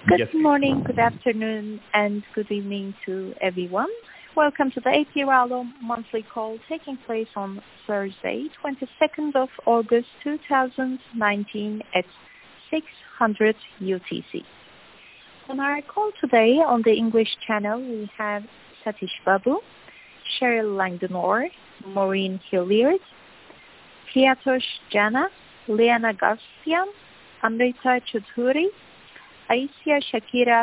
Good morning, good afternoon, and good evening to everyone. Welcome to the APRALO monthly call taking place on Thursday, 22nd of August 2019 at 600 UTC. On our call today on the English channel, we have Satish Babu, Cheryl Langdon-Orr, Maureen Hilliard, Priyatosh Jana, Liana Garcia, Amrita Choudhury, Aisha Shakira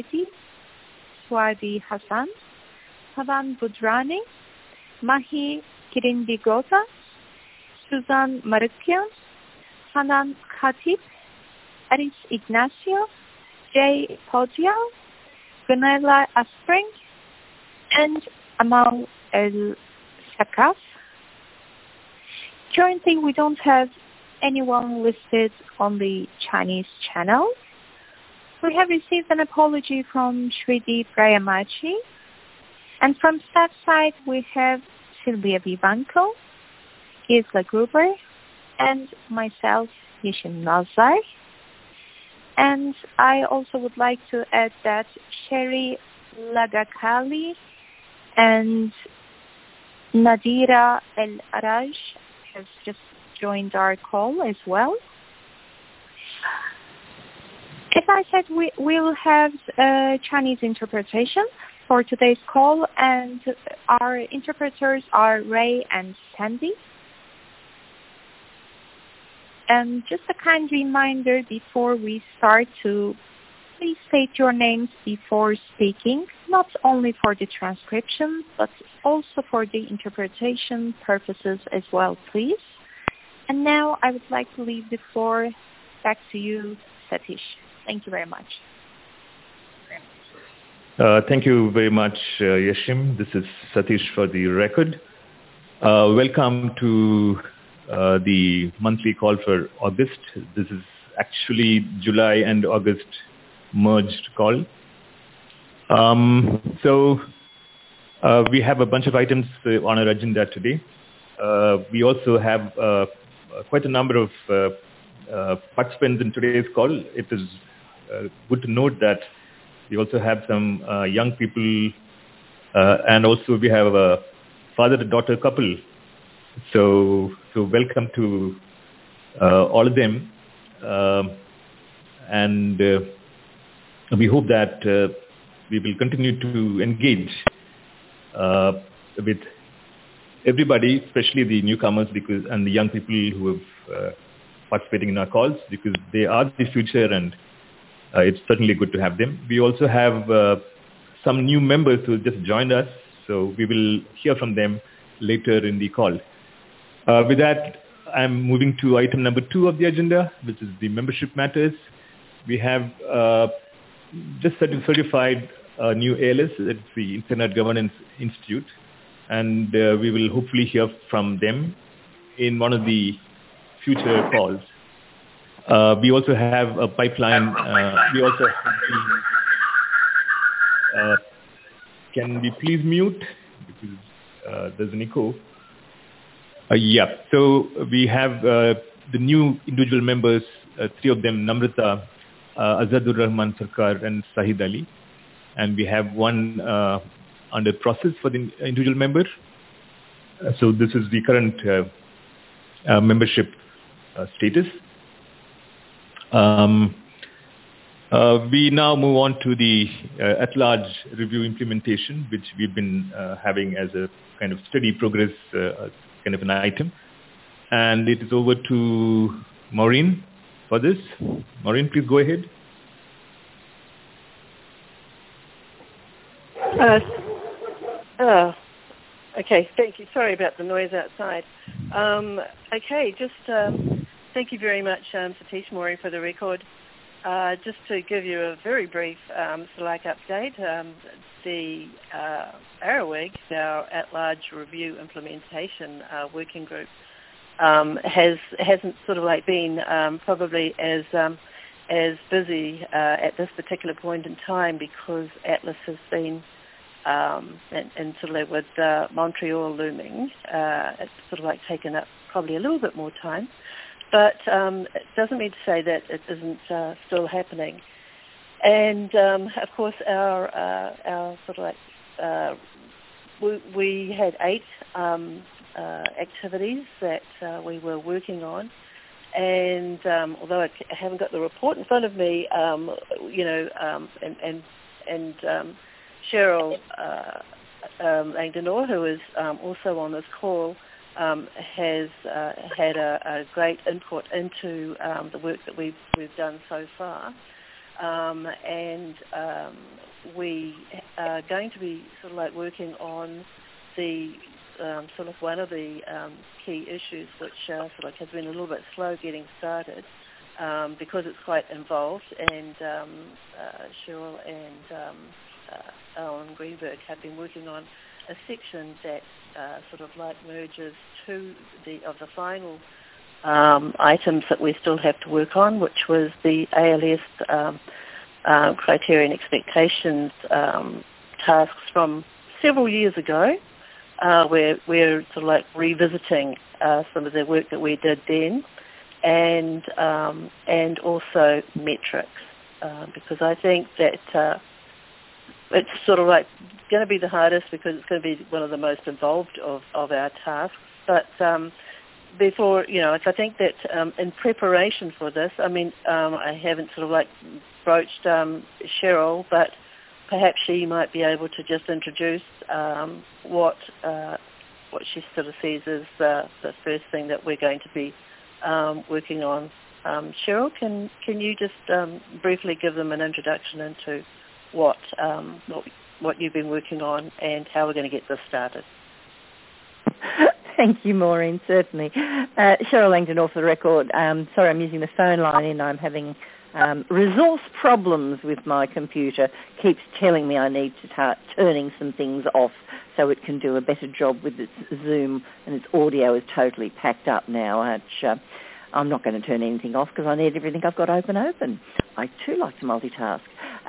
Swadi Hassan, Pavan Budrani, Mahi Kirindigota, Suzanne Marukian, Hanan Khatib, Aris Ignacio, Jay Podial, Gunela Aspring, and Amal El Sakaf. Currently, we don't have anyone listed on the Chinese channel. We have received an apology from Shridi Prayamachi. And from staff side, we have Sylvia Vivanco, Gisela Gruber, and myself, Yeshim Nazar. And I also would like to add that Sherry Lagakali and Nadira El Araj has just joined our call as well. As I said, we will have Chinese interpretation for today's call, and our interpreters are Ray and Sandy. And just a kind reminder before we start to please state your names before speaking, not only for the transcription, but also for the interpretation purposes as well, please. And now I would like to leave the floor back to you, Satish. Thank you very much. Thank you very much, Yeshim. This is Satish for the record. Welcome to the monthly call for August. This is actually July and August merged call. We have a bunch of items on our agenda today. We also have quite a number of participants in today's call. It is good to note that we also have some young people, and also we have a father-daughter couple. So welcome to all of them, and we hope that we will continue to engage with everybody, especially the newcomers and the young people who have participating in our calls, because they are the future, and it's certainly good to have them. We also have some new members who just joined us, so we will hear from them later in the call. With that, I'm moving to item number 2 of the agenda, which is the membership matters. We have just certified a new ALS at the Internet Governance Institute, and we will hopefully hear from them in one of the future calls. We also have a pipeline. We also have can we please mute? Because there's an echo. So we have the new individual members, 3 of them, Namrata, Azadur Rahman Sarkar, and Sahid Ali. And we have one under process for the individual member. So this is the current membership status. We now move on to the at-large review implementation, which we've been having as a kind of steady progress kind of an item. And it is over to Maureen for this. Maureen, please go ahead. Okay, thank you. Sorry about the noise outside. Thank you very much, Satish, Maureen, for the record. Just to give you a very brief SLAC update, the ARAWIG, our at-large review implementation working group, hasn't sort of like been probably as busy at this particular point in time, because Atlas has been and sort of like with Montreal looming, it's sort of like taken up probably a little bit more time. But it doesn't mean to say that it isn't still happening. And of course, our sort of like we had 8 activities that we were working on. And although I haven't got the report in front of me, you know, and Cheryl Langdon-Orr, who is also on this call, has had a great input into the work that we've done so far. And we are going to be sort of like working on the sort of one of the key issues which sort of like has been a little bit slow getting started because it's quite involved, and Cheryl and Alan Greenberg have been working on a section that sort of like merges two of the final items that we still have to work on, which was the ALS criteria and expectations tasks from several years ago. We're sort of like revisiting some of the work that we did then, and also metrics, because I think that it's sort of like going to be the hardest because it's going to be one of the most involved of our tasks. But before, you know, I think that in preparation for this, I mean, I haven't sort of like broached Cheryl, but perhaps she might be able to just introduce what she sort of sees as the first thing that we're going to be working on. Cheryl, can you just briefly give them an introduction into what you've been working on and how we're going to get this started? Thank you, Maureen, certainly. Cheryl Langdon-Orr for the record. Sorry, I'm using the phone line and I'm having resource problems with my computer. Keeps telling me I need to start turning some things off so it can do a better job with its Zoom, and its audio is totally packed up now, which I'm not going to turn anything off because I need everything I've got open. I too like to multitask.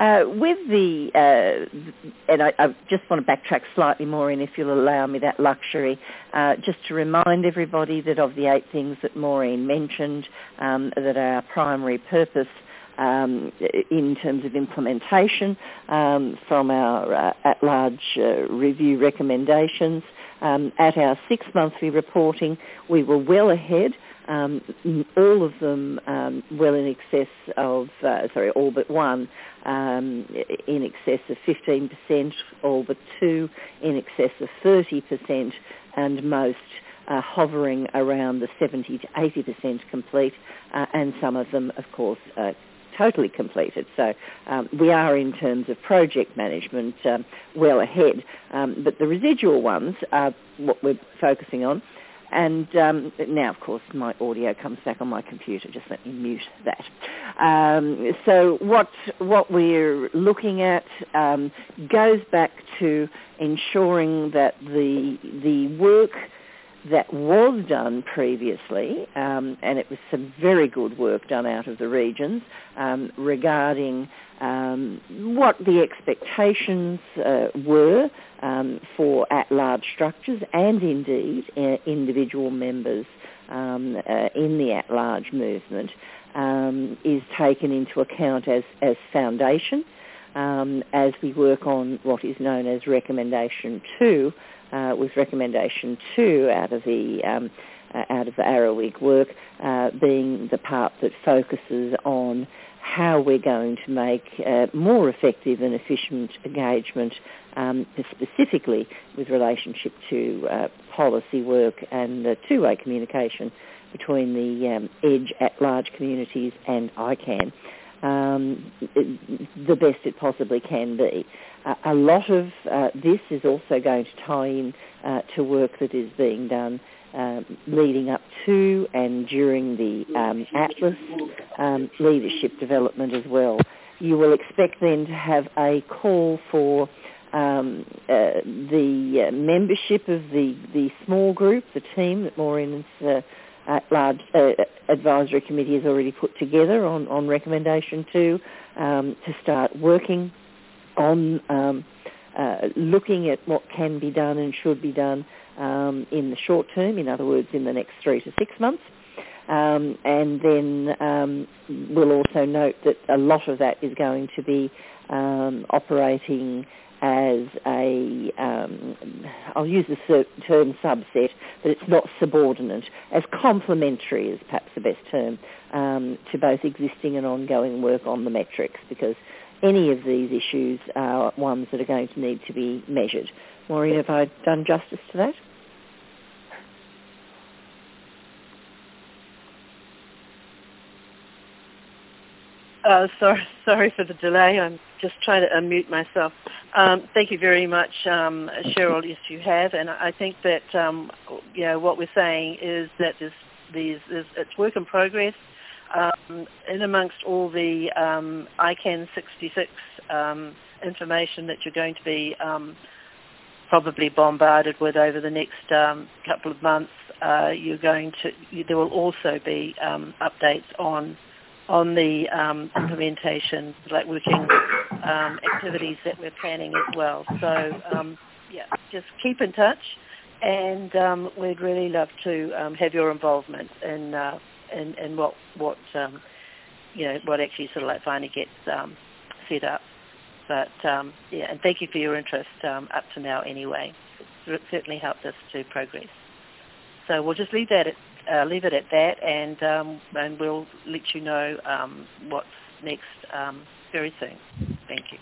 And I just want to backtrack slightly more, and if you'll allow me that luxury, just to remind everybody that of the 8 things that Maureen mentioned, that are our primary purpose in terms of implementation from our at-large review recommendations. At our 6 monthly reporting, we were well ahead. All of them well in excess of, all but one in excess of 15%, all but 2 in excess of 30%, and most hovering around the 70 to 80% complete, and some of them, of course, totally completed. So we are, in terms of project management, well ahead. But the residual ones are what we're focusing on. And now, of course, my audio comes back on my computer. Just let me mute that. So what we're looking at goes back to ensuring that the work that was done previously, and it was some very good work done out of the regions regarding what the expectations were for at-large structures and indeed individual members in the at-large movement is taken into account as foundation as we work on what is known as Recommendation 2, with Recommendation 2 out of the Arrowig work being the part that focuses on how we're going to make more effective and efficient engagement, specifically with relationship to policy work and two-way communication between the EDGE at-large communities and ICANN, the best it possibly can be. A lot of this is also going to tie in to work that is being done leading up to and during the Atlas leadership development as well. You will expect then to have a call for the membership of the small group, the team that Maureen's at-large advisory committee has already put together on Recommendation 2 to start working on looking at what can be done and should be done in the short term, in other words, in the next 3 to 6 months. And then we'll also note that a lot of that is going to be operating as a, I'll use the term subset, but it's not subordinate, as complementary is perhaps the best term, to both existing and ongoing work on the metrics, because any of these issues are ones that are going to need to be measured. Maureen, have I done justice to that? Sorry for the delay. I'm just trying to unmute myself. Thank you very much, Cheryl. Yes, you have, and I think that what we're saying is that it's work in progress. In amongst all the ICANN 66 information that you're going to be probably bombarded with over the next couple of months, there will also be updates on the implementation, like working activities that we're planning as well. So, just keep in touch, and we'd really love to have your involvement in what actually sort of like finally gets set up. But and thank you for your interest up to now anyway. It certainly helped us to progress. So we'll just leave it at that, and we'll let you know what's next very soon. Thank you.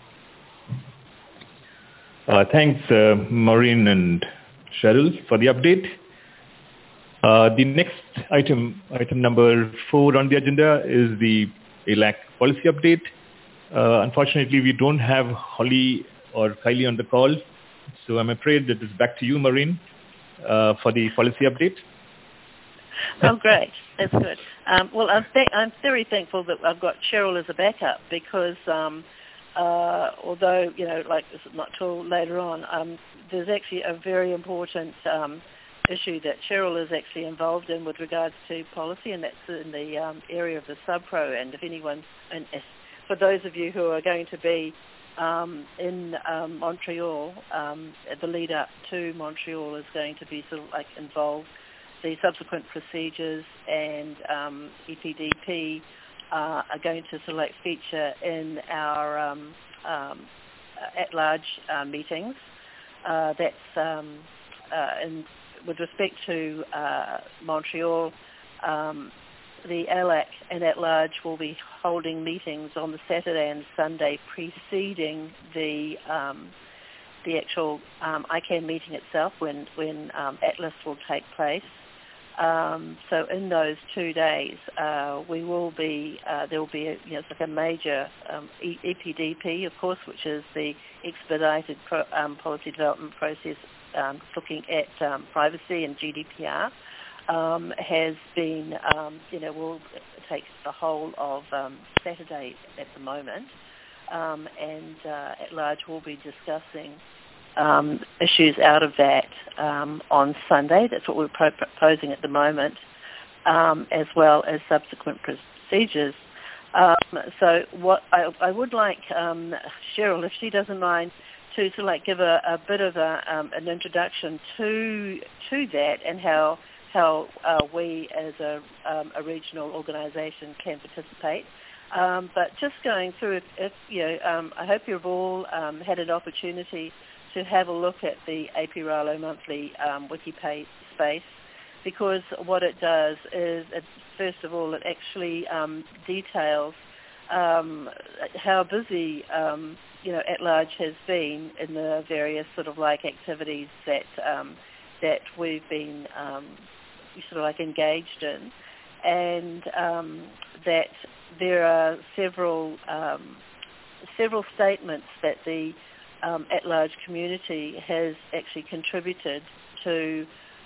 Thanks, Maureen and Cheryl, for the update. The next item number 4 on the agenda, is the ALAC policy update. Unfortunately, we don't have Holly or Kylie on the call, so I'm afraid that it's back to you, Maureen, for the policy update. Oh, great. That's good. Well, I'm very thankful that I've got Cheryl as a backup, because although, this is not till later on, there's actually a very important issue that Cheryl is actually involved in with regards to policy, and that's in the area of the subpro. And if anyone, for those of you who are going to be in Montreal, the lead up to Montreal is going to be sort of like involved. The subsequent procedures and EPDP are going to sort of like feature in our at-large meetings. With respect to Montreal, the ALAC and at-large will be holding meetings on the Saturday and Sunday preceding the actual ICANN meeting itself, when Atlas will take place. So in those 2 days, there will be a major EPDP, of course, which is the expedited policy development process, looking at privacy and GDPR. Has been, will take the whole of Saturday at the moment, and at large we'll be discussing issues out of that on Sunday. That's what we're proposing at the moment, as well as subsequent procedures. So what I would like Cheryl, if she doesn't mind, to sort of like give a bit of an introduction to that, and how we as a regional organisation can participate. But just going through, I hope you've all had an opportunity to have a look at the APRALO monthly WikiPay space, because what it does is, first of all, it actually details how busy at-large has been in the various sort of like activities that we've been sort of like engaged in, and that there are several statements that the at-large community has actually contributed to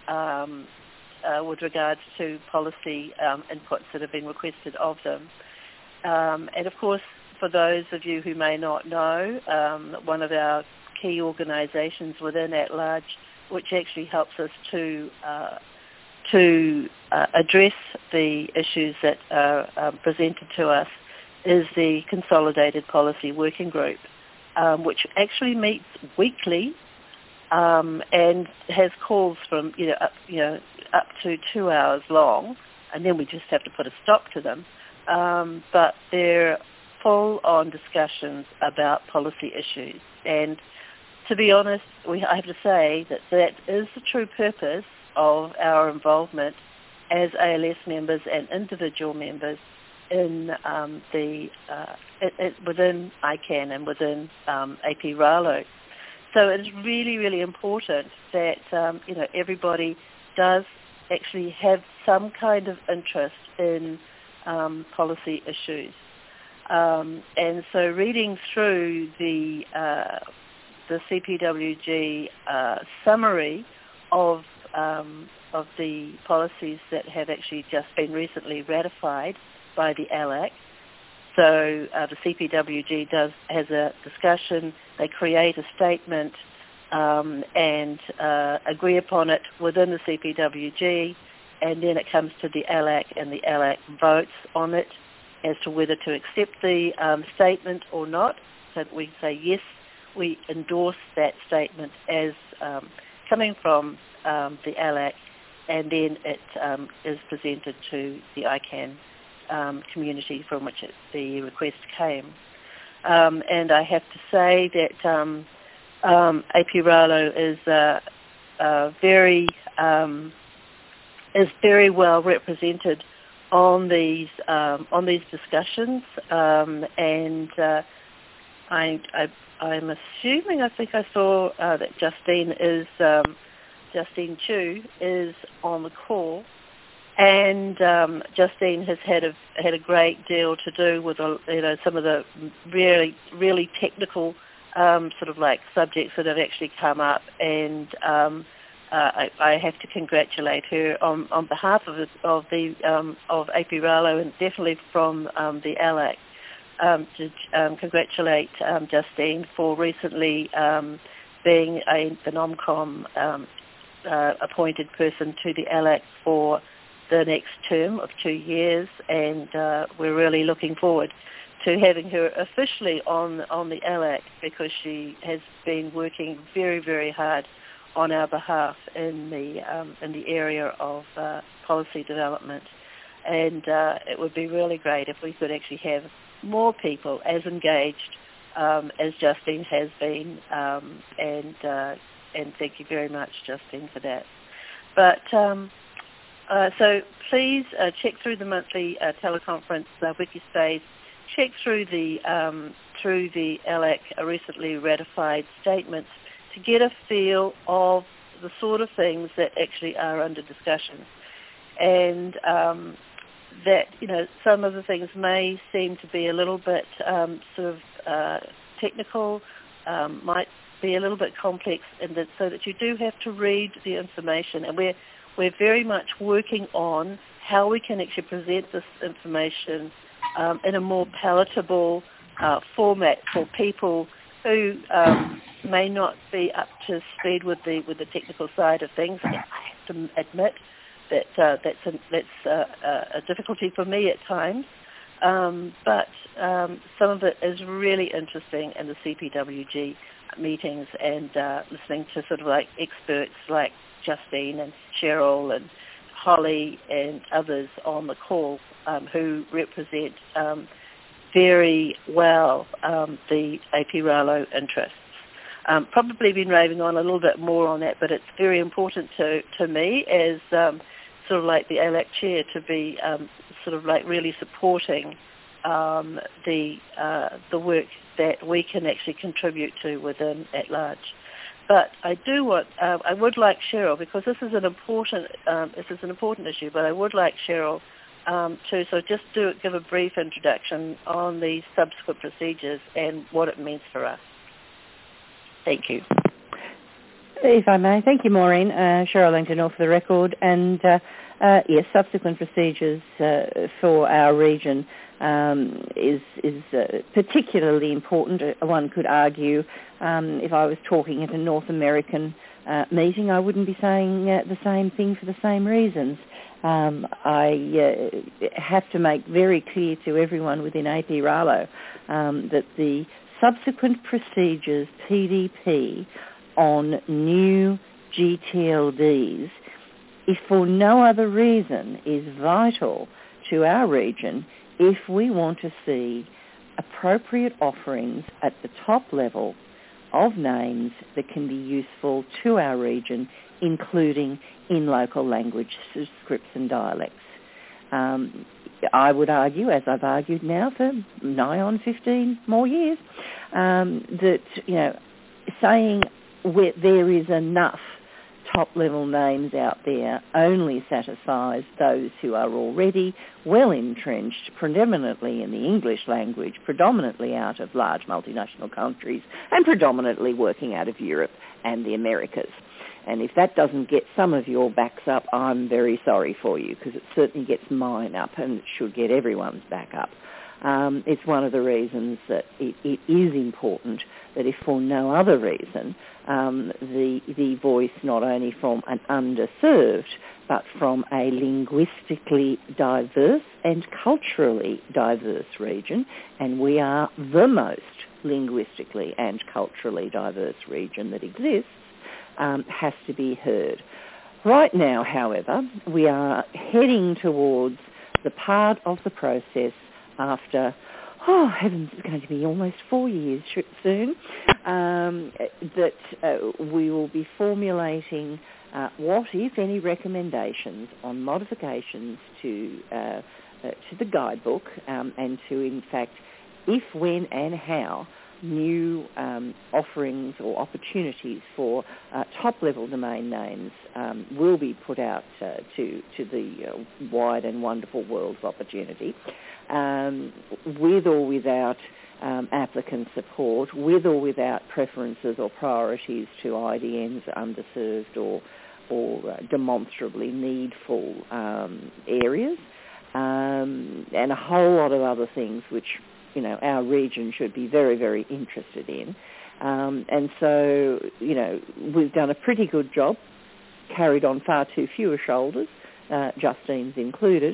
with regards to policy inputs that have been requested of them. And of course, for those of you who may not know, one of our key organisations within at-large, which actually helps us to address the issues that are presented to us, is the Consolidated Policy Working Group, which actually meets weekly and has calls from up to 2 hours long, and then we just have to put a stop to them. But they're full-on discussions about policy issues. And to be honest, I have to say that is the true purpose of our involvement as ALS members and individual members in within ICANN and within AP Ralo. So it's really, really important that everybody does actually have some kind of interest in policy issues. And so reading through the CPWG summary of the policies that have actually just been recently ratified by the ALAC. So the CPWG has a discussion, they create a statement and agree upon it within the CPWG, and then it comes to the ALAC, and the ALAC votes on it as to whether to accept the statement or not. So that we say, yes, we endorse that statement as coming from the ALAC, and then it is presented to the ICANN community from which the request came. And I have to say that AP Ralo is very well represented on these discussions, and I'm assuming, I think I saw that Justine Chu is on the call, and Justine has had a great deal to do with some of the really, really technical sort of like subjects that have actually come up, and I have to congratulate her on behalf of AP Ralo, and definitely from the ALAC, to congratulate Justine for recently being the NomCom appointed person to the ALAC for the next term of 2 years, and we're really looking forward to having her officially on the ALAC, because she has been working very, very hard on our behalf in the area of policy development. And it would be really great if we could actually have more people as engaged as Justine has been, and thank you very much, Justine, for that. But so please check through the monthly teleconference Wikispace. Check through the ALAC recently ratified statements to get a feel of the sort of things that actually are under discussion, and that some of the things may seem to be a little bit sort of technical, might be a little bit complex, and so that you do have to read the information, and we're very much working on how we can actually present this information in a more palatable format for people who may not be up to speed with the technical side of things. I have to admit that that's a difficulty for me at times, but some of it is really interesting in the CPWG meetings, and listening to sort of like experts like Justine and Cheryl and Holly and others on the call who represent very well the AP Ralo interests. Probably been raving on a little bit more on that, but it's very important to me as sort of like the ALAC chair to be sort of like really supporting the work that we can actually contribute to within at large. But I would like Cheryl, because this is an important issue, but I would like Cheryl to just give a brief introduction on the subsequent procedures and what it means for us. Thank you. If I may, thank you, Maureen. Cheryl Langton off the record, and yes, subsequent procedures for our region is particularly important. One could argue, if I was talking at a North American meeting, I wouldn't be saying the same thing for the same reasons. I have to make very clear to everyone within AP Ralo that the subsequent procedures PDP on new GTLDs if for no other reason, is vital to our region if we want to see appropriate offerings at the top level of names that can be useful to our region, including in local language scripts and dialects. I would argue, as I've argued now for nigh on 15 more years, that, saying there is enough top-level names out there only satisfies those who are already well entrenched, predominantly in the English language, predominantly out of large multinational countries, and predominantly working out of Europe and the Americas. And if that doesn't get some of your backs up, I'm very sorry for you, because it certainly gets mine up, and it should get everyone's back up. It's one of the reasons that it is important that if for no other reason, the voice not only from an underserved, but from a linguistically diverse and culturally diverse region, and we are the most linguistically and culturally diverse region that exists, has to be heard. Right now, however, we are heading towards the part of the process after, heavens, it's going to be almost 4 years soon, that we will be formulating what, if any, recommendations on modifications to the guidebook and to, in fact, if, when and how new offerings or opportunities for top-level domain names will be put out to the wide and wonderful world of opportunity, with or without applicant support, with or without preferences or priorities to IDNs, underserved or demonstrably needful areas, and a whole lot of other things which our region should be very, very interested in. And so, we've done a pretty good job, carried on far too fewer shoulders, Justine's included,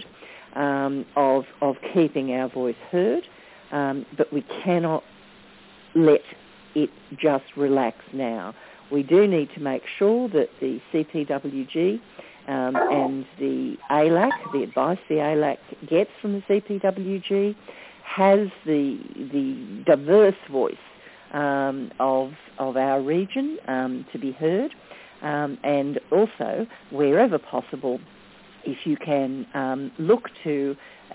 of keeping our voice heard, but we cannot let it just relax now. We do need to make sure that the CPWG and the ALAC, the advice the ALAC gets from the CPWG, has the diverse voice of our region to be heard, and also, wherever possible, if you can look to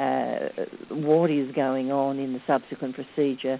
what is going on in the subsequent procedure,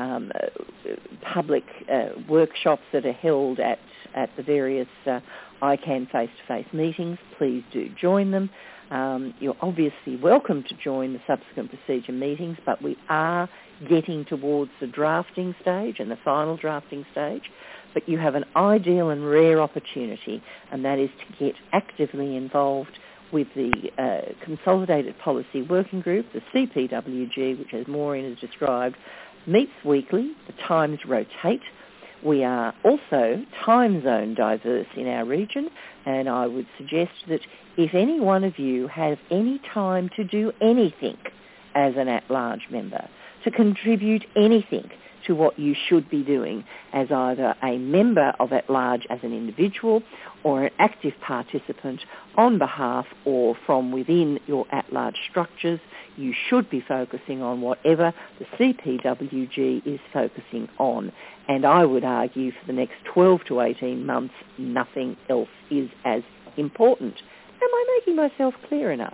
public workshops that are held at the various ICANN face-to-face meetings, please do join them. You're obviously welcome to join the subsequent procedure meetings, but we are getting towards the drafting stage and the final drafting stage. But you have an ideal and rare opportunity, and that is to get actively involved with the Consolidated Policy Working Group, the CPWG, which, as Maureen has described, meets weekly. The times rotate. We are also time zone diverse in our region, and I would suggest that if any one of you has any time to do anything as an at-large member, to contribute anything to what you should be doing as either a member of at-large as an individual or an active participant on behalf or from within your at-large structures, you should be focusing on whatever the CPWG is focusing on. And I would argue for the next 12 to 18 months, nothing else is as important. Am I making myself clear enough?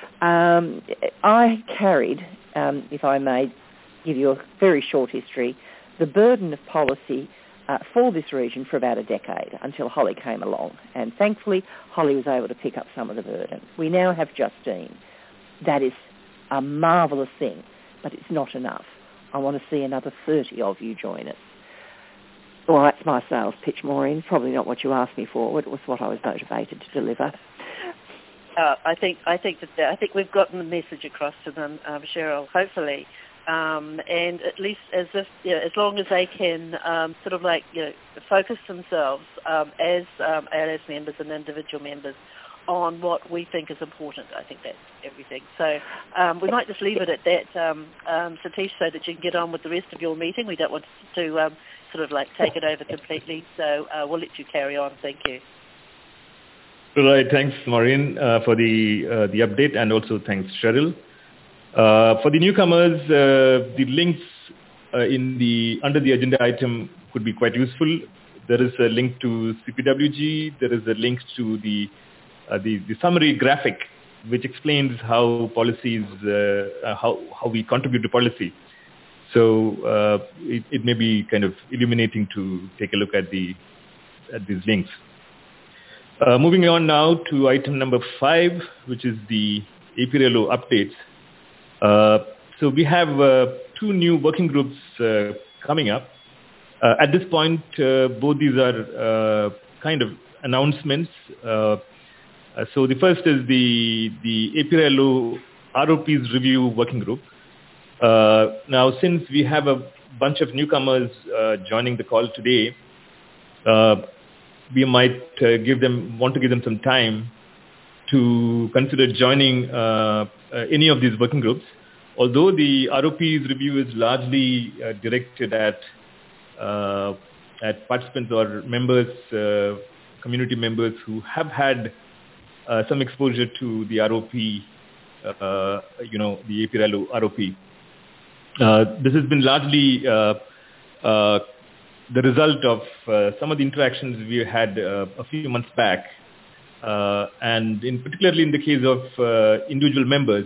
I carried, if I may give you a very short history, the burden of policy for this region for about a decade until Holly came along. And thankfully, Holly was able to pick up some of the burden. We now have Justine. That is a marvellous thing, but it's not enough. I want to see another 30 of you join us. Well, that's my sales pitch, Maureen. Probably not what you asked me for. It was what I was motivated to deliver. I think we've gotten the message across to them, Cheryl. Hopefully, and at least as long as they can focus themselves as ALS members and individual members on what we think is important. I think that's everything. So we might just leave it at that, Satish, so that you can get on with the rest of your meeting. We don't want to take it over completely, so we'll let you carry on. Thank you. Right. Thanks, Maureen, for the update, and also thanks, Cheryl. For the newcomers, the links under the agenda item could be quite useful. There is a link to CPWG. There is a link to the summary graphic, which explains how policies, how we contribute to policy. So it may be kind of illuminating to take a look at these links. Moving on now to item number 5, which is the APRLO updates. So we have 2 new working groups coming up. At this point, both these are kind of announcements. So the first is the APRLO ROPs review working group. Now, since we have a bunch of newcomers joining the call today, we might want to give them some time to consider joining any of these working groups. Although the ROPs review is largely directed at participants or members, community members who have had some exposure to the ROP, the APRLO ROP. This has been largely the result of some of the interactions we had a few months back, and particularly in the case of individual members,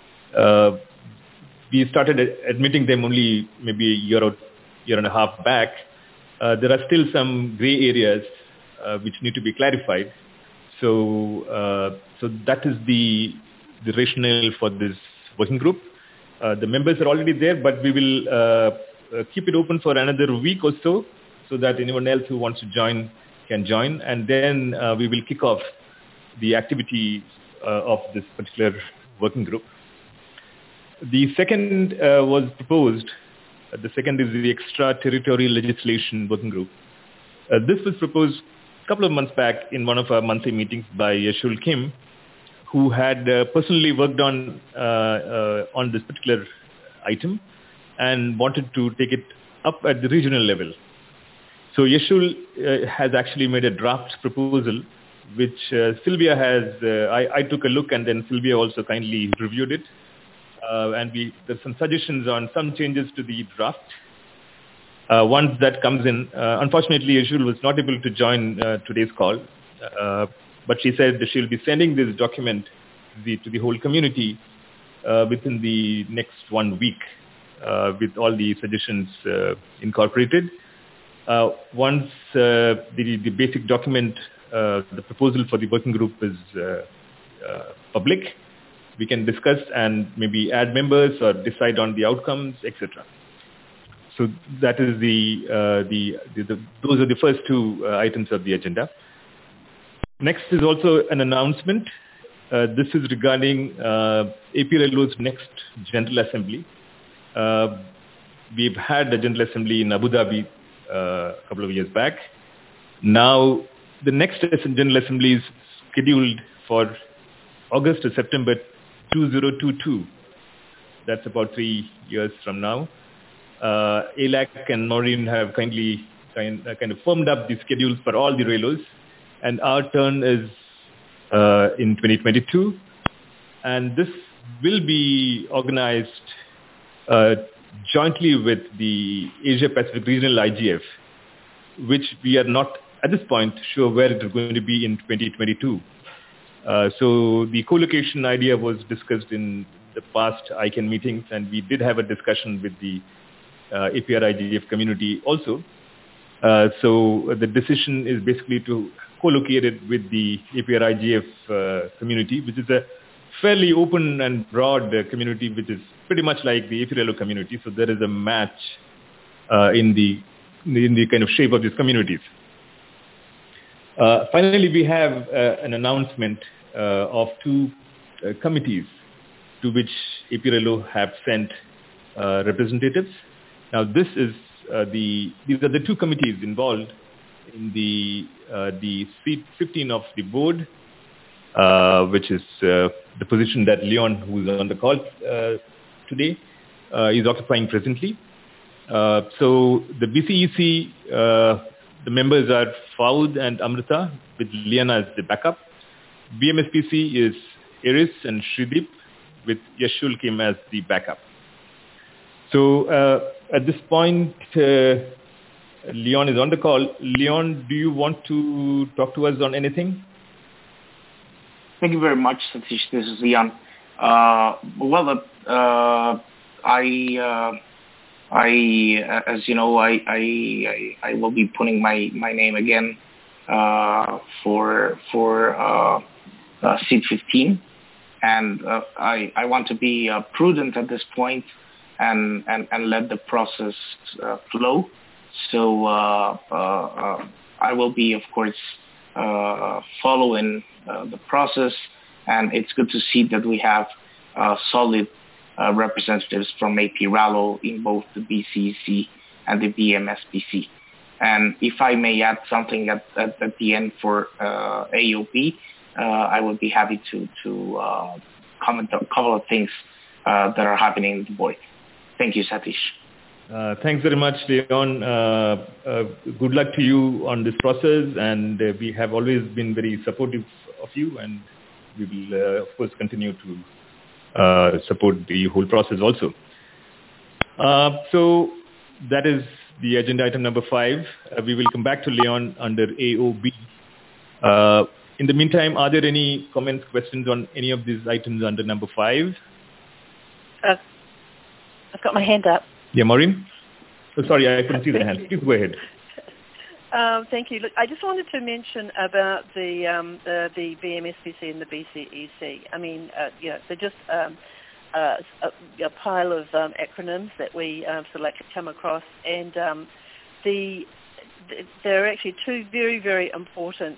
we started admitting them only maybe a year and a half back. There are still some gray areas which need to be clarified. So that is the rationale for this working group. The members are already there, but we will keep it open for another week or so that anyone else who wants to join can join. And then we will kick off the activity of this particular working group. The second was proposed. The second is the extraterritorial legislation working group. This was proposed a couple of months back in one of our monthly meetings by Yashul Kim, who had personally worked on this particular item and wanted to take it up at the regional level. So Yashul has actually made a draft proposal, which Sylvia has. I took a look, and then Sylvia also kindly reviewed it. And there's some suggestions on some changes to the draft. Once that comes in, unfortunately, Yashul was not able to join today's call. But she said that she'll be sending this document to the whole community within the next 1 week with all the suggestions incorporated. Once the basic document, the proposal for the working group is public, we can discuss and maybe add members or decide on the outcomes, etc. So that is those are the first 2 items of the agenda. Next is also an announcement. This is regarding APRLO's next General Assembly. We've had a General Assembly in Abu Dhabi a couple of years back. Now, the next General Assembly is scheduled for August to September 2022. That's about 3 years from now. ALAC and Maureen have kind of firmed up the schedules for all the RELOs. And our turn is in 2022, and this will be organized jointly with the Asia Pacific Regional IGF, which we are not at this point sure where it is going to be in 2022. So the co-location idea was discussed in the past ICANN meetings, and we did have a discussion with the APR IGF community also. So the decision is basically to co-locate it with the APR IGF community, which is a fairly open and broad community, which is pretty much like the APRLO community. So there is a match in the kind of shape of these communities. Finally, we have an announcement of 2 committees to which APRLO have sent representatives. Now, these are the 2 committees involved in the seat 15 of the board, which is the position that Leon, who is on the call today, is occupying presently. So the BCEC, the members are Faud and Amrita, with Liana as the backup. BMSPC is Iris and Shrideep, with Yashul Kim as the backup. So at this point, Leon is on the call. Leon, do you want to talk to us on anything? Thank you very much, Satish. This is Leon. As you know, I will be putting my name again for seat 15, and I want to be prudent at this point and let the process flow. So I will be, of course, following the process, and it's good to see that we have solid representatives from AP Rallo in both the BCEC and the BMSPC. And if I may add something at the end for AOP, I would be happy to comment on a couple of things that are happening in the board. Thank you, Satish. Thanks very much, Leon. Good luck to you on this process, and we have always been very supportive of you, and we will, of course, continue to support the whole process also. So that is the agenda item number 5. We will come back to Leon under AOB. In the meantime, are there any comments, questions on any of these items under number 5? I've got my hand up. Yeah, Maureen? Oh, sorry, I couldn't see the hand. Please go ahead. Thank you. Look, I just wanted to mention about the BMSPC and the BCEC. I mean, they're just a pile of acronyms that we come across, and there are actually two very, very important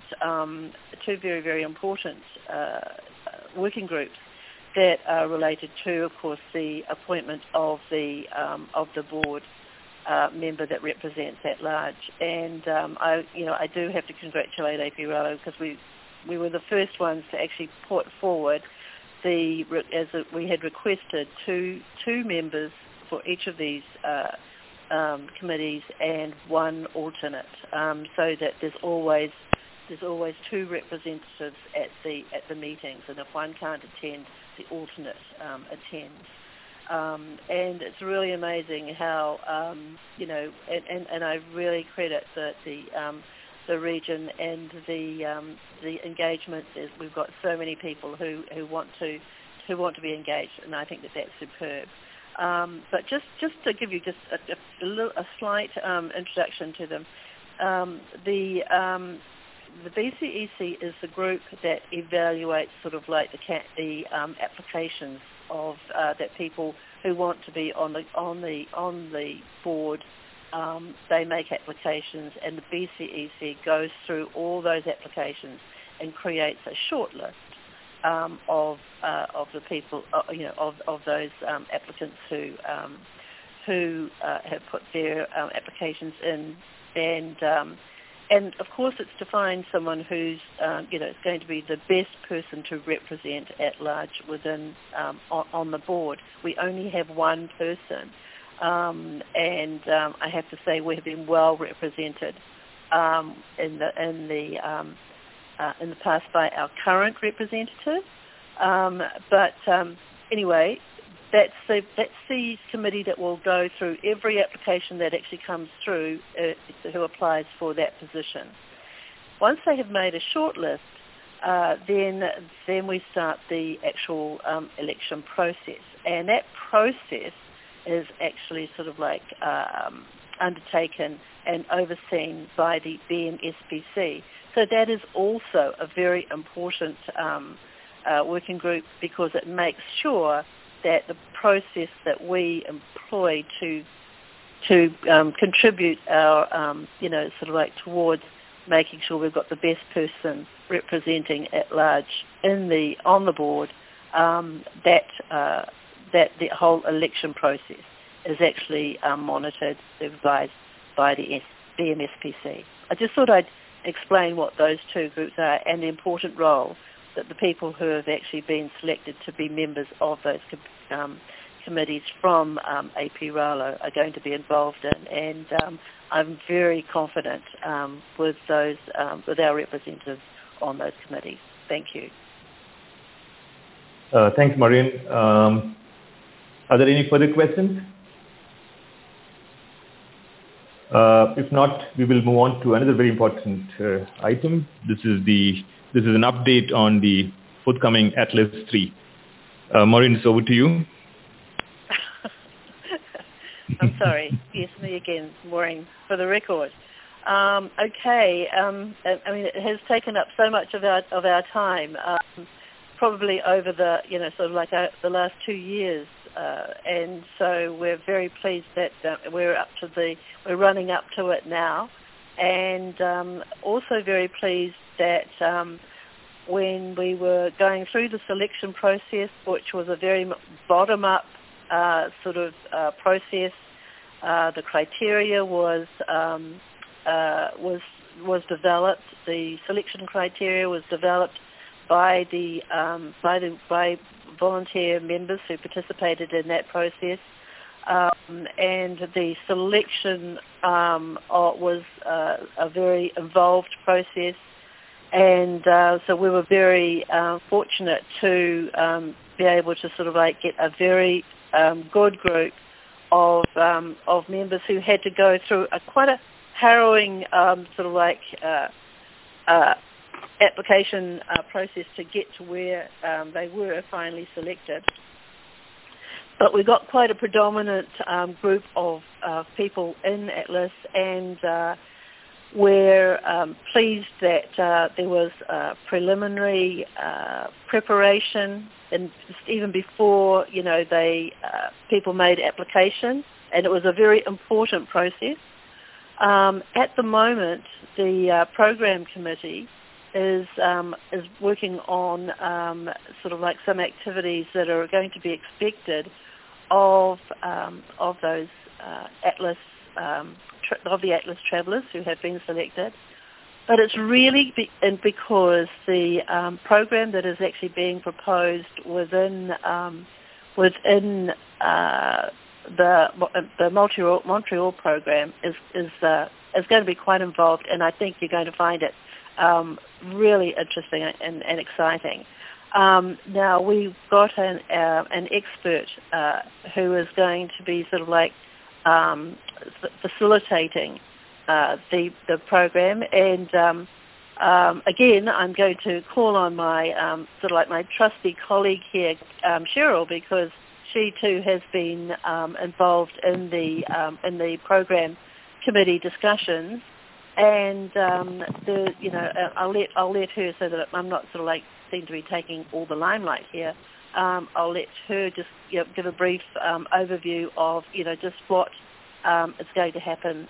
working groups that are related to, of course, the appointment of the board member that represents at large. And I do have to congratulate AP Rallo, because we were the first ones to actually put forward we had requested two members for each of these committees and one alternate, so that there's always two representatives at the meetings, and if one can't attend, the alternate attends. And it's really amazing how and I really credit the region and the engagement. We've got so many people who want to be engaged, and I think that's superb. But just to give you just a slight introduction to them, the BCEC is the group that evaluates sort of like the applications of that people who want to be on the board. They make applications, and the BCEC goes through all those applications and creates a short list of the people, of those applicants who have put their applications in, and of course it's to find someone who's is going to be the best person to represent at large within on the board. We only have one person. And I have to say we have been well represented in the past by our current representative. But anyway, that's the committee that will go through every application that actually comes through who applies for that position. Once they have made a short list, then we start the actual election process, and that process is actually sort of like undertaken and overseen by the BMSPC. So that is also a very important working group, because it makes sure that the process that we employ to contribute our sort of like towards making sure we've got the best person representing at large on the board, that the whole election process is actually monitored, supervised by the BMSPC. I just thought I'd explain what those two groups are and the important role that the people who have actually been selected to be members of those committees from AP Rallo are going to be involved in. And I'm very confident with our representatives on those committees. Thank you. Thanks, Maureen. Are there any further questions? If not, we will move on to another very important item. This is an update on the forthcoming Atlas 3. Maureen, it's over to you. I'm sorry. Yes, me again, Maureen, for the record. Okay. I mean, it has taken up so much of our time, probably over the the last 2 years, and so we're very pleased that we're running up to it now, and also very pleased that when we were going through the selection process, which was a very bottom-up process, the criteria was developed. The selection criteria was developed by by volunteer members who participated in that process, and the selection was a very involved process, and so we were very fortunate to be able to get a very good group of members who had to go through quite a harrowing application process to get to where they were finally selected. But we got quite a predominant group of people in Atlas, and we're pleased that there was preliminary preparation, and even before people made application, and it was a very important process. At the moment, the program committee is working on some activities that are going to be expected of those Atlas of the Atlas travellers who have been selected. But it's really because the program that is actually being proposed within the Montreal program is going to be quite involved, and I think you're going to find it really interesting and exciting. Now we've got an expert who is going to be facilitating the program, and again, I'm going to call on my my trusty colleague here, Cheryl, because she too has been involved in the program committee discussions, and I'll let her, so that I'm not seem to be taking all the limelight here. I'll let her just give a brief overview of just what is going to happen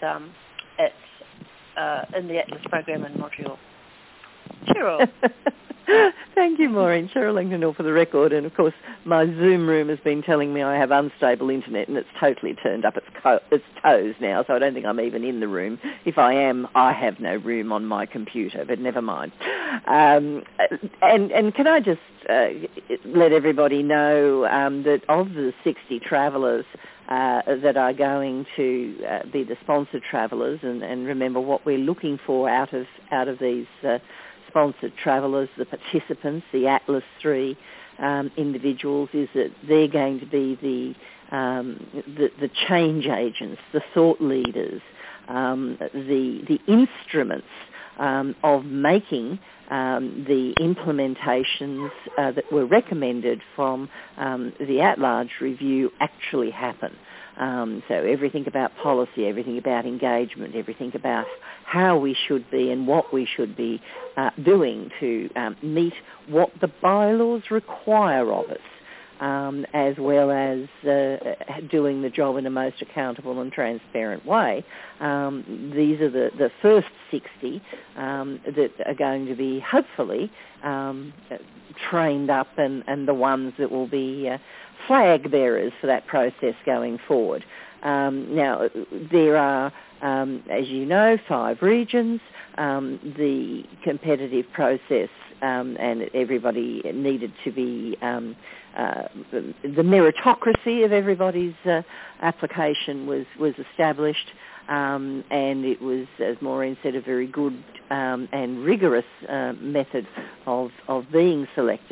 in the Atlas program in Montreal. Cheryl. Thank you, Maureen. Cheryl Langdon for the record. And, of course, my Zoom room has been telling me I have unstable internet, and it's totally turned up its toes now, so I don't think I'm even in the room. If I am, I have no room on my computer, but never mind. And can I just let everybody know that of the 60 travellers that are going to be the sponsored travellers, and remember what we're looking for out of these sponsored travellers, the participants, the Atlas 3 individuals, is that they're going to be the change agents, the thought leaders, the instruments of making the implementations that were recommended from the at-large review actually happen. So everything about policy, everything about engagement, everything about how we should be and what we should be doing to meet what the bylaws require of us, as well as doing the job in a most accountable and transparent way. These are the first 60 that are going to be hopefully trained up, and the ones that will be flag bearers for that process going forward. Now, there are, as you know, 5 regions. The competitive process, and everybody needed to be, the meritocracy of everybody's application was established, and it was, as Maureen said, a very good and rigorous method of being selected.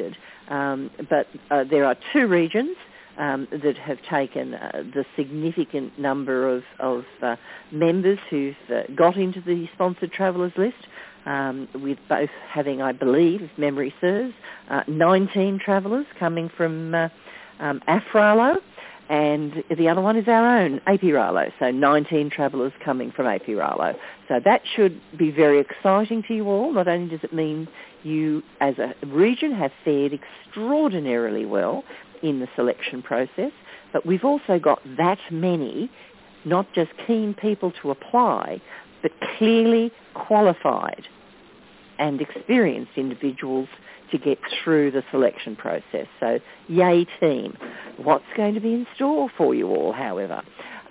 but there are 2 regions that have taken the significant number of members who've got into the sponsored travellers list, with both having, I believe, if memory serves, 19 travellers coming from AFRALO, and the other one is our own, APRALO, so 19 travellers coming from APRALO. So that should be very exciting to you all. Not only does it mean you as a region have fared extraordinarily well in the selection process, but we've also got that many, not just keen people to apply, but clearly qualified and experienced individuals to get through the selection process. So, yay team. What's going to be in store for you all, however?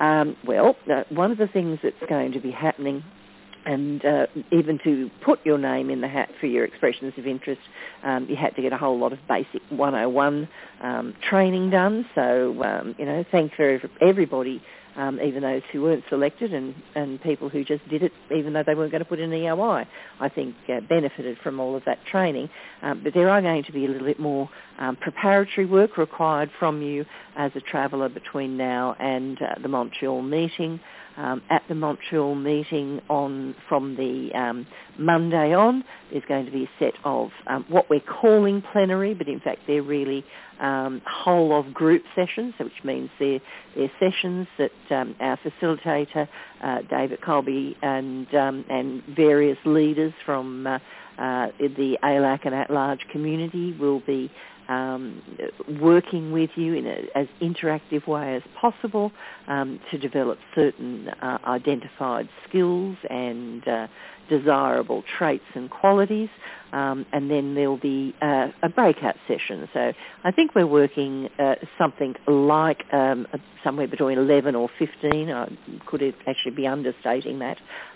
One of the things that's going to be happening, and even to put your name in the hat for your expressions of interest, you had to get a whole lot of basic 101 training done. So, thanks for everybody, even those who weren't selected and people who just did it even though they weren't going to put in EOI, I think benefited from all of that training. But there are going to be a little bit more preparatory work required from you as a traveller between now and the Montreal meeting. At the Montreal meeting from the Monday on, there's going to be a set of what we're calling plenary, but in fact they're really whole of group sessions, which means they're sessions that our facilitator, David Colby, and various leaders from the ALAC and at-large community will be working with you in as interactive way as possible to develop certain identified skills and desirable traits and qualities, and then there'll be a breakout session. So I think we're working something like somewhere between 11 or 15. I could actually be understating that.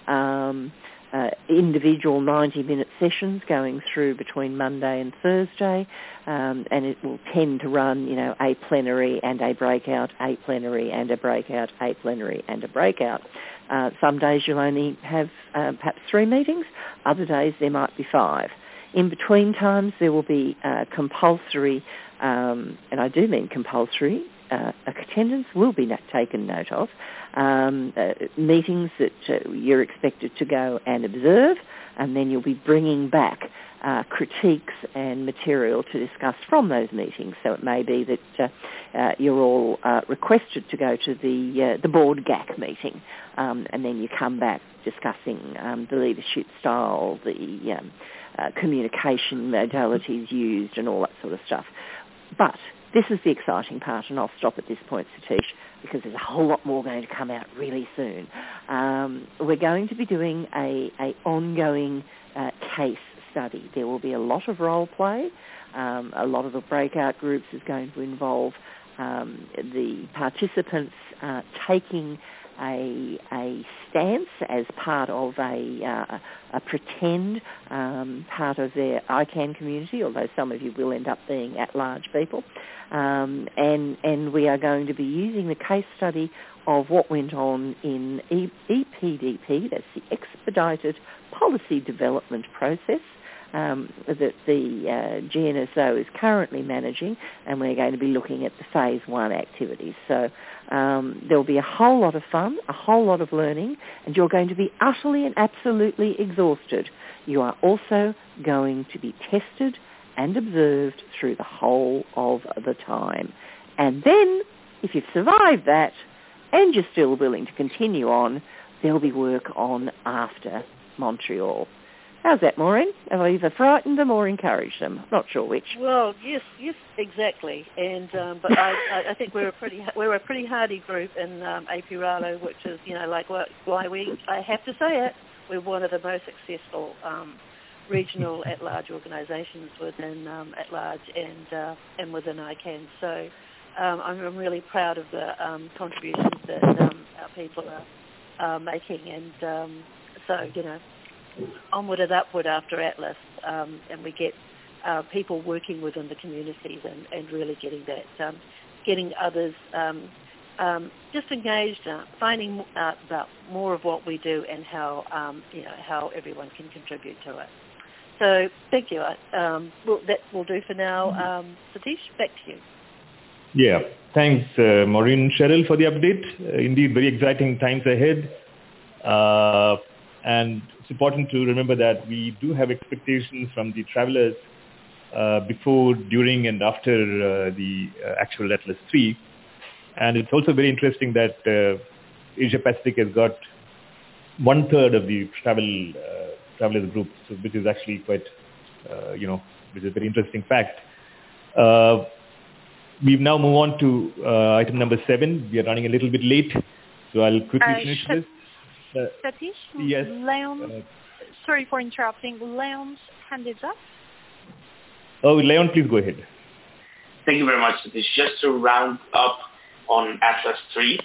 Individual 90-minute sessions going through between Monday and Thursday, and it will tend to run, a plenary and a breakout, a plenary and a breakout, a plenary and a breakout. Some days you'll only have perhaps 3 meetings, other days there might be 5. In between times there will be compulsory, and I do mean compulsory, attendance will be taken note of, meetings that you're expected to go and observe, and then you'll be bringing back critiques and material to discuss from those meetings. So it may be that you're all requested to go to the board GAC meeting, and then you come back discussing the leadership style, the communication modalities used, and all that sort of stuff. But this is the exciting part, and I'll stop at this point, Satish, because there's a whole lot more going to come out really soon. We're going to be doing a ongoing case study. There will be a lot of role play. A lot of the breakout groups is going to involve the participants taking a stance as part of a pretend part of their ICANN community, although some of you will end up being at-large people. And we are going to be using the case study of what went on in EPDP, that's the Expedited Policy Development Process, that the GNSO is currently managing, and we're going to be looking at the Phase 1 activities. So there'll be a whole lot of fun, a whole lot of learning, and you're going to be utterly and absolutely exhausted. You are also going to be tested and observed through the whole of the time. And then, if you've survived that, and you're still willing to continue on, there'll be work on after Montreal. How's that, Maureen? Have I either frightened them or encouraged them? Not sure which. Well, yes, exactly. And but I think we're a pretty hardy group in APRALO, which is why I have to say it, we're one of the most successful regional at-large organisations within at-large and within ICANN. So I'm really proud of the contributions that our people are making, and so onward and upward after Atlas, and we get people working within the communities and really getting that, getting others just engaged, finding out about more of what we do and how how everyone can contribute to it. So thank you. That will do for now. Satish, back to you. Yeah, thanks, Maureen, Cheryl, for the update. Indeed, very exciting times ahead. And it's important to remember that we do have expectations from the travelers before, during, and after the actual Atlas 3. And it's also very interesting that Asia Pacific has got 1/3 of the travelers group, so which is actually quite, which is a very interesting fact. We now move on to item number 7. We are running a little bit late, so I'll quickly finish this. Satish? Yes. Leon, sorry for interrupting. Leon's hand is up. Oh, Leon, please go ahead. Thank you very much, Satish. Just to round up on Atlas 3,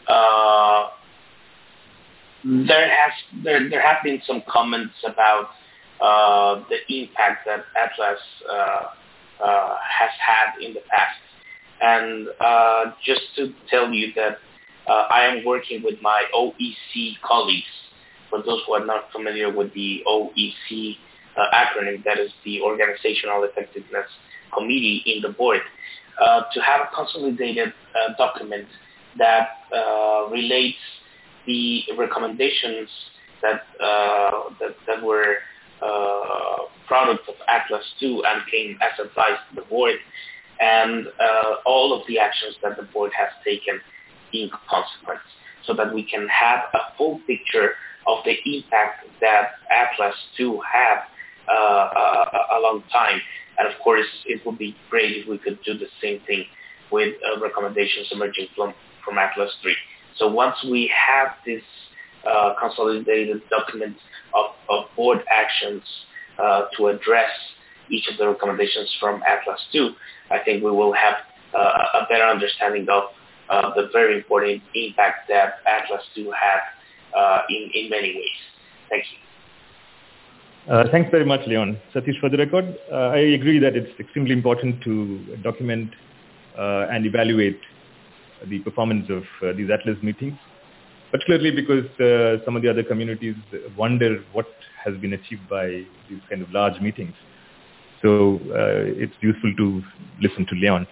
there have been some comments about the impact that Atlas has had in the past. And just to tell you that I am working with my OEC colleagues. For those who are not familiar with the OEC acronym, that is the Organizational Effectiveness Committee in the board, to have a consolidated document that relates the recommendations that were product of Atlas 2 and came as advice to the board, and all of the actions that the board has taken in consequence, so that we can have a full picture of the impact that Atlas 2 had a long time. And of course, it would be great if we could do the same thing with recommendations emerging from Atlas 3. So once we have this consolidated document of board actions to address each of the recommendations from Atlas 2, I think we will have a better understanding of the very important impact that Atlas 2 had in many ways. Thank you. Thanks very much, Leon. Satish, for the record, I agree that it's extremely important to document and evaluate the performance of these Atlas meetings, particularly because some of the other communities wonder what has been achieved by these kind of large meetings. So it's useful to listen to Leon.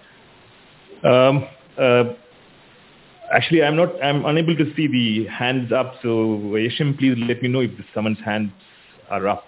Actually, I'm unable to see the hands up, so Yeshim, please let me know if someone's hands are up.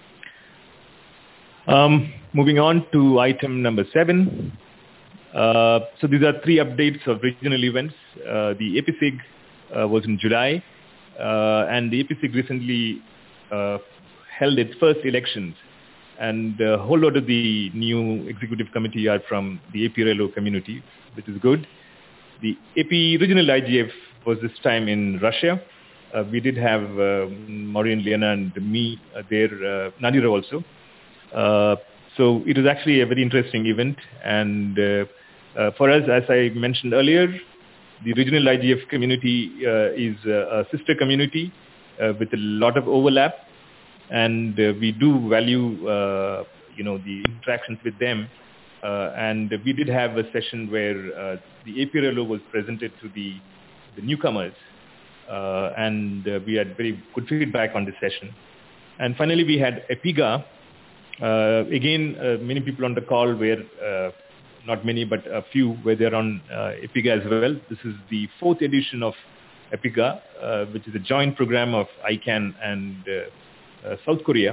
Moving on to item number 7. So these are 3 updates of regional events. The APSIG was in July, and the APSIG recently held its first elections, and a whole lot of the new executive committee are from the AP-RELO community, which is good. The AP regional IGF was this time in Russia. We did have Maureen, Liana, and me there, Nadira also. So it was actually a very interesting event, and for us, as I mentioned earlier, the regional IGF community is a sister community with a lot of overlap, and we do value the interactions with them. And we did have a session where the AP-RELO was presented to the newcomers, and we had very good feedback on this session. And finally, we had EPIGA. Again, many people on the call were, not many, but a few were there on EPIGA as well. This is the 4th edition of EPIGA, which is a joint program of ICANN and South Korea.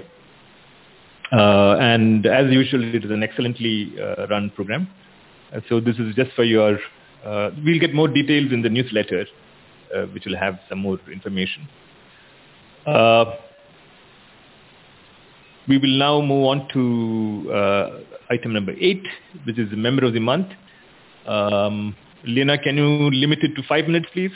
And as usual, it is an excellently run program. So this is just for your, we'll get more details in the newsletter, which will have some more information. We will now move on to item number 8, which is the Member of the Month. Lena, can you limit it to 5 minutes, please?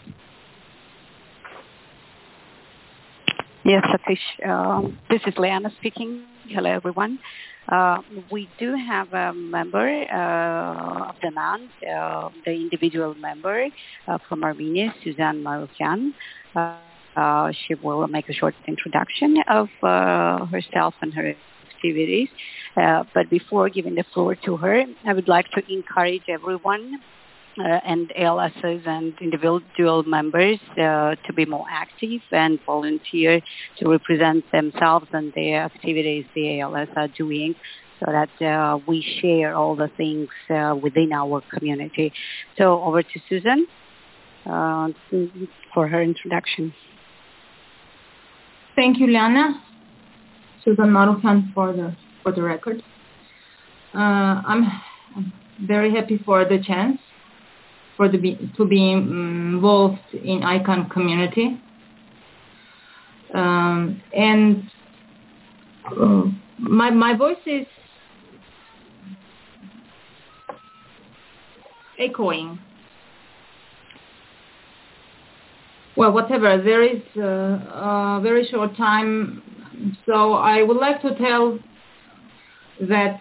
Yes, Satish. This is Liana speaking. Hello, everyone. We do have a member of the month, the individual member from Armenia, Suzanne Marokyan. She will make a short introduction of herself and her activities. But before giving the floor to her, I would like to encourage everyone and ALSs and individual members to be more active and volunteer to represent themselves and the activities the ALS are doing, so that we share all the things within our community. So over to Susan for her introduction. Thank you, Liana. Susan Marukan for the record. I'm very happy for the chance to be involved in ICANN community. And my voice is echoing. Well, whatever. There is a very short time, so I would like to tell that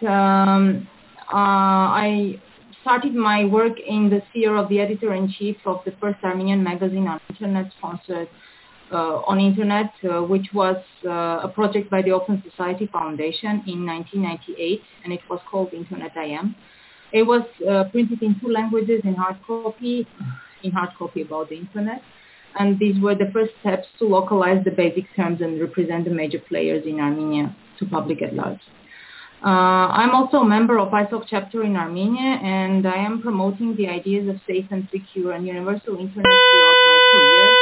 I started my work in the sphere of the editor-in-chief of the first Armenian magazine on Internet, sponsored on Internet, which was a project by the Open Society Foundation in 1998, and it was called Internet IM. It was printed in 2 languages in hard copy about the Internet. And these were the first steps to localize the basic terms and represent the major players in Armenia to public at large. I'm also a member of ISOC chapter in Armenia, and I am promoting the ideas of safe and secure and universal Internet throughout my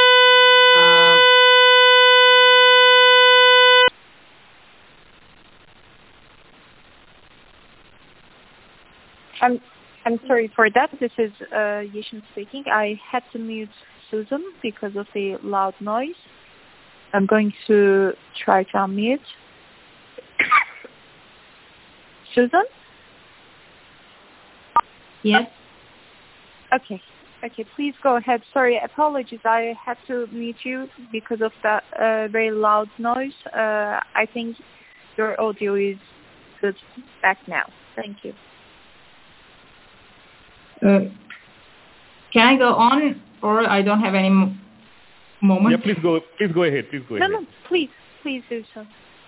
career. I'm sorry for that. This is Yeshin speaking. I had to mute Susan because of the loud noise. I'm going to try to unmute. Susan? Yes. Okay, please go ahead. Sorry, apologies. I had to mute you because of that very loud noise. I think your audio is good back now. Thank you. Can I go on, or I don't have any moment? Yeah, please go ahead. No, please do so.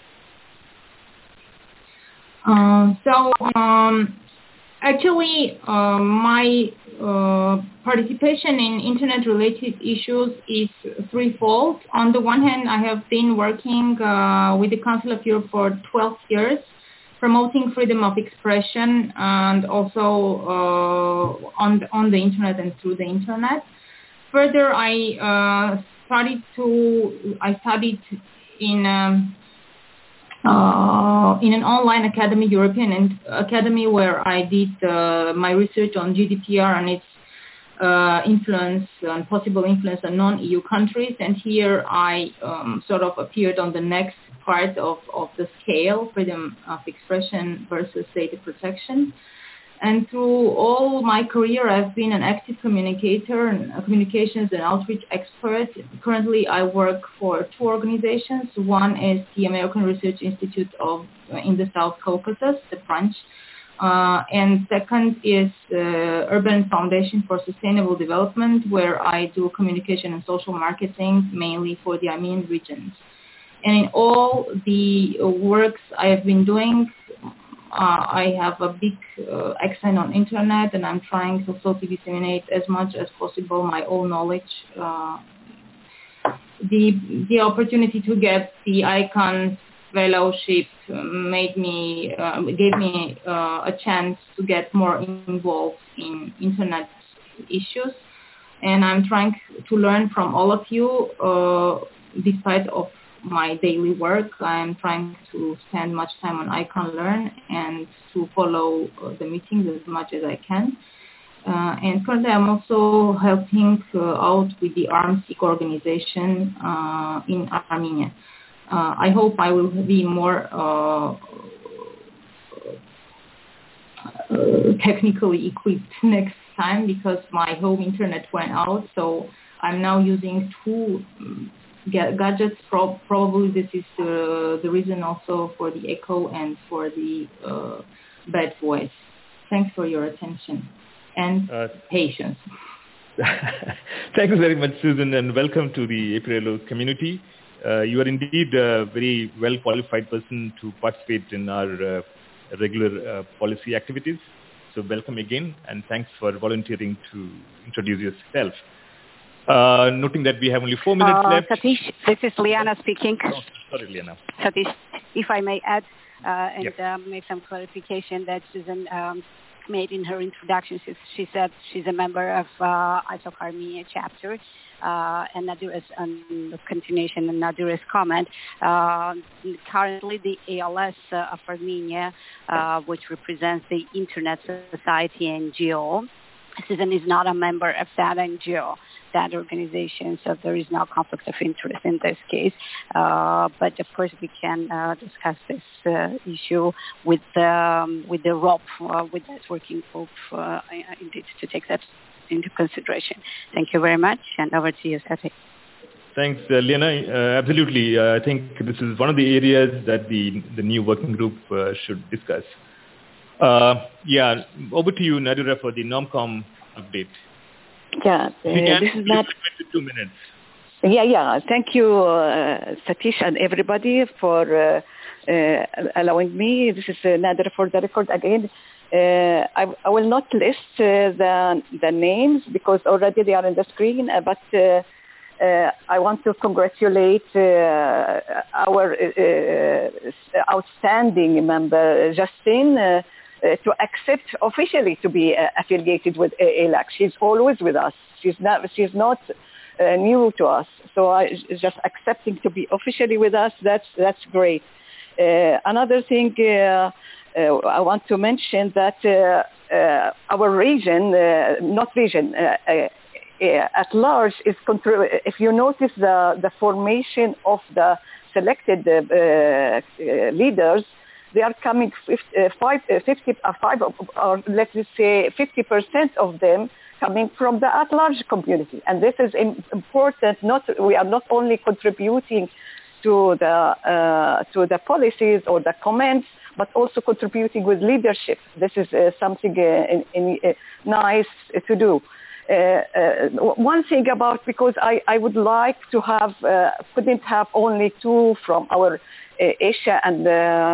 Actually, my participation in Internet-related issues is threefold. On the one hand, I have been working with the Council of Europe for 12 years, promoting freedom of expression and also on the Internet and through the Internet. Further, I studied in an online academy, European academy, where I did my research on GDPR and its influence and possible influence on non-EU countries. And here I sort of appeared on the next part of the scale, freedom of expression versus data protection. And through all my career, I've been an active communicator and communications and outreach expert. Currently, I work for 2 organizations. One is the American Research Institute in the South Caucasus, the branch. And second is Urban Foundation for Sustainable Development, where I do communication and social marketing, mainly for the Armenian regions. And in all the works I have been doing, I have a big accent on Internet, and I'm trying to disseminate as much as possible my own knowledge. The opportunity to get the ICANN fellowship gave me a chance to get more involved in Internet issues, and I'm trying to learn from all of you. Despite of my daily work, I'm trying to spend much time on ICANN Learn and to follow the meetings as much as I can. And currently I'm also helping out with the ARMSIC organization in Armenia. I hope I will be more technically equipped next time, because my home internet went out, so I'm now using 2 gadgets. Probably this is the reason also for the echo and for the bad voice. Thanks for your attention and patience. Thank you very much, Susan, and welcome to the APRLO community. You are indeed a very well qualified person to participate in our regular policy activities. So welcome again, and thanks for volunteering to introduce yourself. Noting that we have only 4 minutes left. Satish, this is Liana speaking. Oh, sorry, Liana. Satish, if I may add make some clarification that Susan made in her introduction. She said she's a member of ISOC Armenia chapter, and Nadira's continuation and Nadira's comment. Currently, the ALS of Armenia, which represents the Internet Society NGO, Susan is not a member of that NGO, that organization, so there is no conflict of interest in this case. But of course, we can discuss this issue with the ROP, with that working group, indeed, to take that into consideration. Thank you very much, and over to you, Sati. Thanks, Liana. Absolutely. I think this is one of the areas that the new working group should discuss. Over to you, Nadira, for the NOMCOM update. Yeah, this is not 2 minutes. Yeah. Thank you, Satish, and everybody for allowing me. This is Nadira for the record again. I will not list the names because already they are on the screen, but I want to congratulate our outstanding member, Justine, to accept officially to be affiliated with ALAC. She's always with us. She's not new to us. So just accepting to be officially with us, that's great. Another thing I want to mention that our region, at large is if you notice the formation of the selected leaders, they are coming 50% of them coming from the at-large community. And this is important. We are not only contributing to the policies or the comments, but also contributing with leadership. This is something nice to do. One thing because I would like to have, couldn't have only two from our Asia and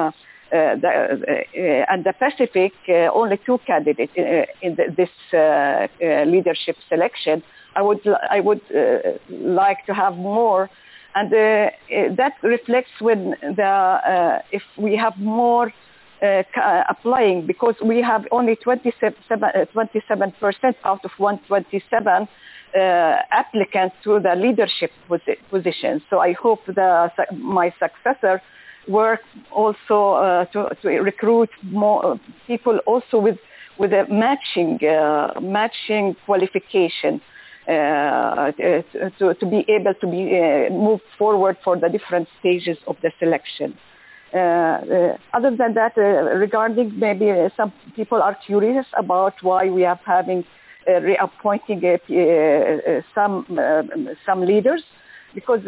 the Pacific, only two candidates in this leadership selection. I would like to have more, and that reflects when if we have more applying, because we have only 27% out of 127 applicants to the leadership position. So I hope my successor work also to recruit more people also with a matching qualification to be able to be moved forward for the different stages of the selection. Other than that, regarding maybe some people are curious about why we are having reappointing some leaders. Because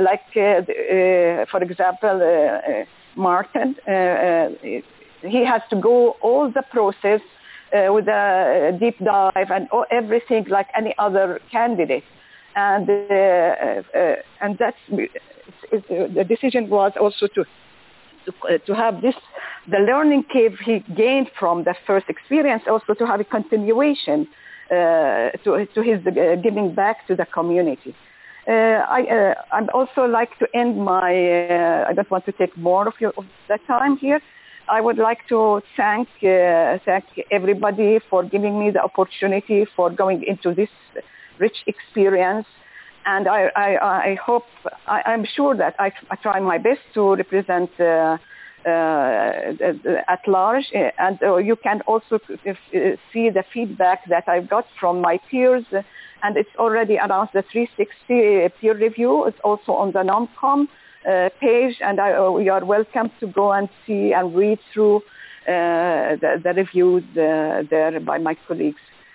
for example, Martin, he has to go all the process with a deep dive and everything like any other candidate. And that's the decision was also to have the learning curve he gained from the first experience, also to have a continuation to his giving back to the community. I'd also like to end I don't want to take more of the time here. I would like to thank everybody for giving me the opportunity for going into this rich experience. And I hope, I'm sure that I try my best to represent at large. And you can also see the feedback that I got from my peers. And it's already announced the 360 peer review. It's also on the NOMCOM page, and we are welcome to go and see and read through the reviews there by my colleagues.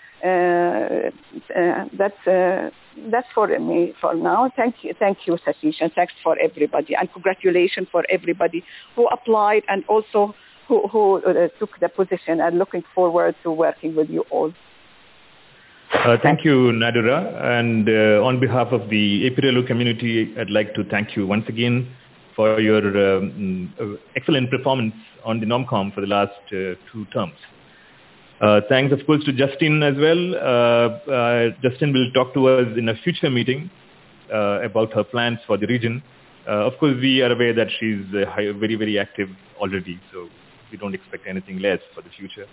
That's for me for now. Thank you, Satish, and thanks for everybody, and congratulations for everybody who applied and also who took the position, and looking forward to working with you all. Thank you, Nadira. And on behalf of the APRLO community, I'd like to thank you once again for your excellent performance on the NOMCOM for the last 2 terms. Thanks, of course, to Justin as well. Justin will talk to us in a future meeting about her plans for the region. Of course, we are aware that she's very, very active already, so we don't expect anything less for the future.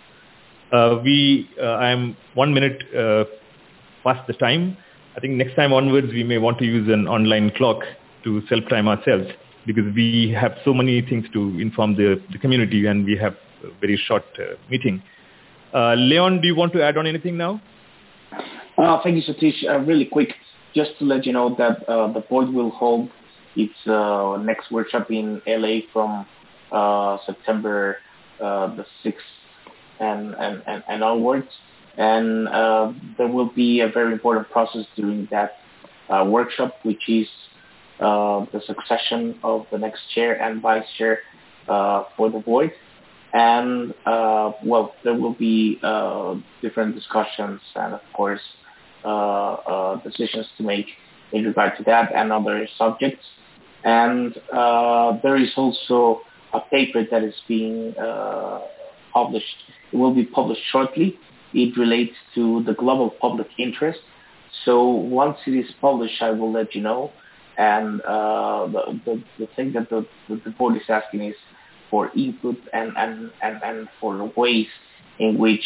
I'm 1 minute past the time. I think next time onwards, we may want to use an online clock to self-time ourselves because we have so many things to inform the community and we have a very short meeting. Leon, do you want to add on anything now? Thank you, Satish. Really quick, just to let you know that the board will hold its next workshop in LA from September the 6th and onwards. And there will be a very important process during that workshop, which is the succession of the next chair and vice chair for the board. And, there will be different discussions and, of course, decisions to make in regard to that and other subjects. And there is also a paper that is being published. It will be published shortly. It relates to the global public interest. So once it is published, I will let you know. And the thing that the board is asking is for input and for ways in which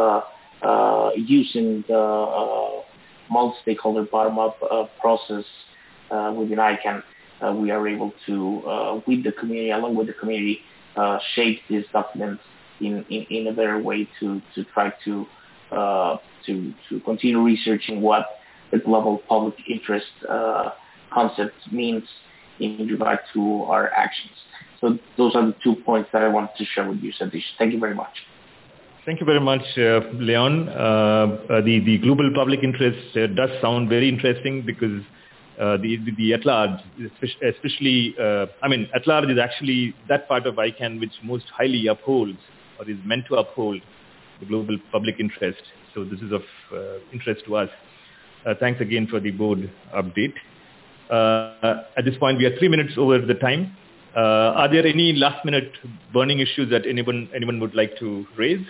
using the multi-stakeholder bottom-up process within ICANN, we are able to, with the community, along with the community, shape this document in a better way to try to continue researching what the global public interest concept means in regard to our actions. So those are the 2 points that I wanted to share with you, Satish. Thank you very much. Thank you very much, Leon. The global public interest does sound very interesting because the at large, especially, at large is actually that part of ICANN which most highly upholds or is meant to uphold the global public interest. So this is of interest to us. Thanks again for the board update. At this point, we are 3 minutes over the time. Are there any last-minute burning issues that anyone would like to raise?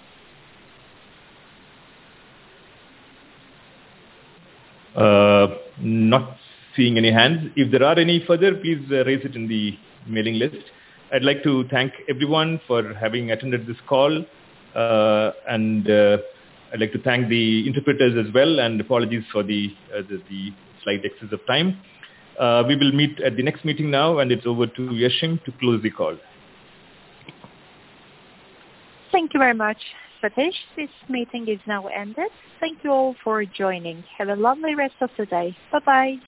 Not seeing any hands. If there are any further, please raise it in the mailing list. I'd like to thank everyone for having attended this call, and I'd like to thank the interpreters as well, and apologies for the slight excess of time. We will meet at the next meeting now, and it's over to Yashim to close the call. Thank you very much, Satish. This meeting is now ended. Thank you all for joining. Have a lovely rest of the day. Bye-bye.